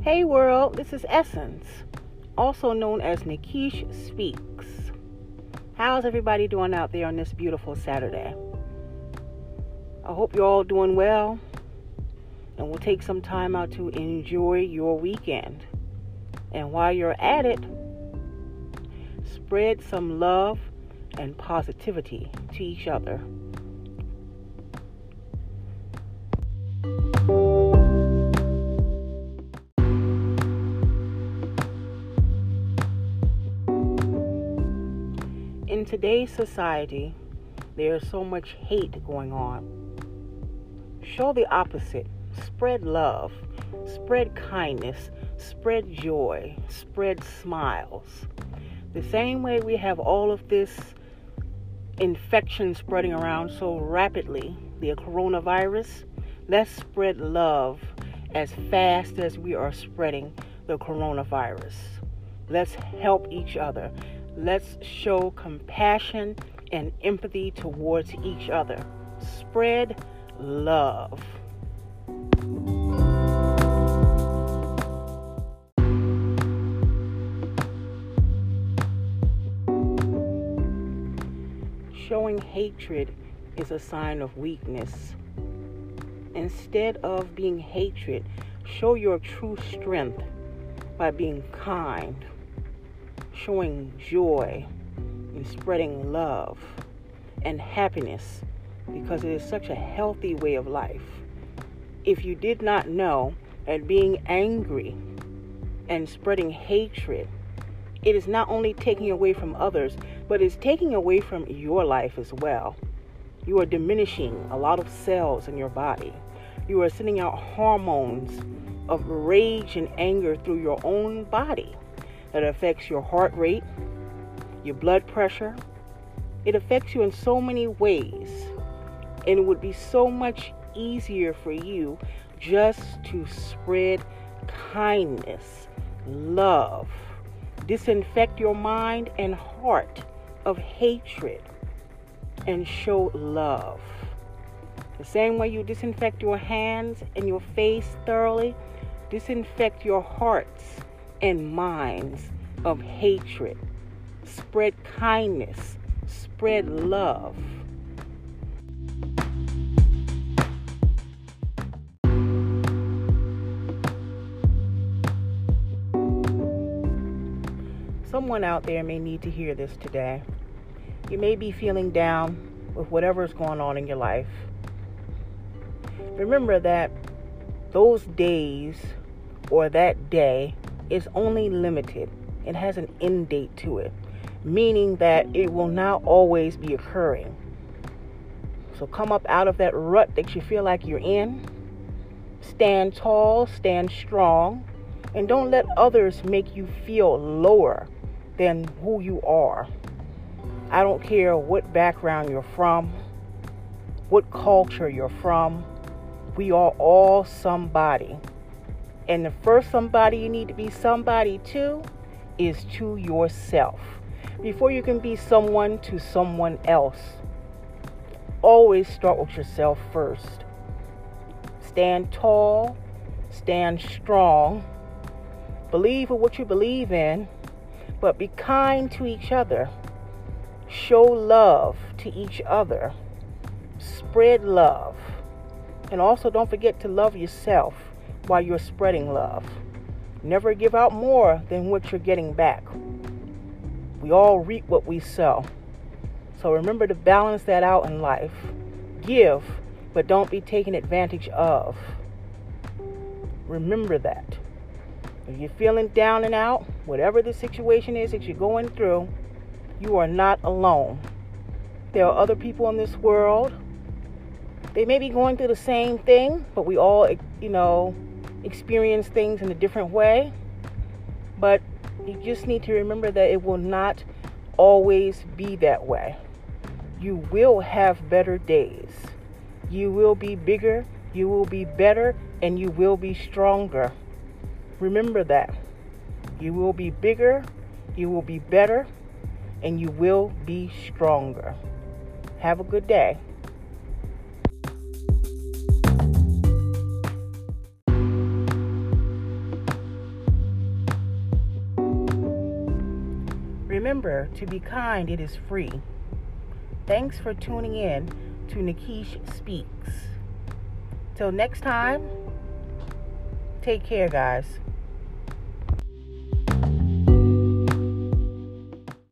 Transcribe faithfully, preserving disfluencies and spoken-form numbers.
Hey world, this is Essence, also known as Nikish Speaks. How's everybody doing out there on this beautiful Saturday? I hope you're all doing well, and we'll take some time out to enjoy your weekend. And while you're at it, spread some love and positivity to each other. In today's society, there's so much hate going on. Show the opposite. Spread love. Spread kindness. Spread joy. Spread smiles. The same way we have all of this infection spreading around so rapidly, the coronavirus, let's spread love as fast as we are spreading the coronavirus. Let's help each other. Let's show compassion and empathy towards each other. Spread love. Showing hatred is a sign of weakness. Instead of being hatred, show your true strength by being kind, showing joy, and spreading love and happiness, because it is such a healthy way of life. If you did not know that being angry and spreading hatred, it is not only taking away from others, but it's taking away from your life as well. You are diminishing a lot of cells in your body. You are sending out hormones of rage and anger through your own body that affects your heart rate, your blood pressure. It affects you in so many ways. And it would be so much easier for you just to spread kindness, love, disinfect your mind and heart of hatred, and show love. The same way you disinfect your hands and your face thoroughly, disinfect your hearts and minds of hatred. Spread kindness. Spread love. Someone out there may need to hear this today. You may be feeling down with whatever's going on in your life. Remember that those days or that day is only limited. It has an end date to it, meaning that it will not always be occurring. So come up out of that rut that you feel like you're in. Stand tall, stand strong, and don't let others make you feel lower than who you are. I don't care what background you're from, what culture you're from. We are all somebody. And the first somebody you need to be somebody to is to yourself. Before you can be someone to someone else, always start with yourself first. Stand tall, stand strong, believe in what you believe in, but be kind to each other. Show love to each other. Spread love. And also don't forget to love yourself while you're spreading love. Never give out more than what you're getting back. We all reap what we sow. So remember to balance that out in life. Give, but don't be taken advantage of. Remember that. If you're feeling down and out, whatever the situation is that you're going through, you are not alone. There are other people in this world. They may be going through the same thing, but we all, you know, experience things in a different way. But you just need to remember that it will not always be that way. You will have better days. You will be bigger, you will be better, and you will be stronger. Remember that. You will be bigger, you will be better, and you will be stronger. Have a good day. remember, to be kind, it is free. Thanks for tuning in to Nikeish Speaks. Till next time, take care, guys.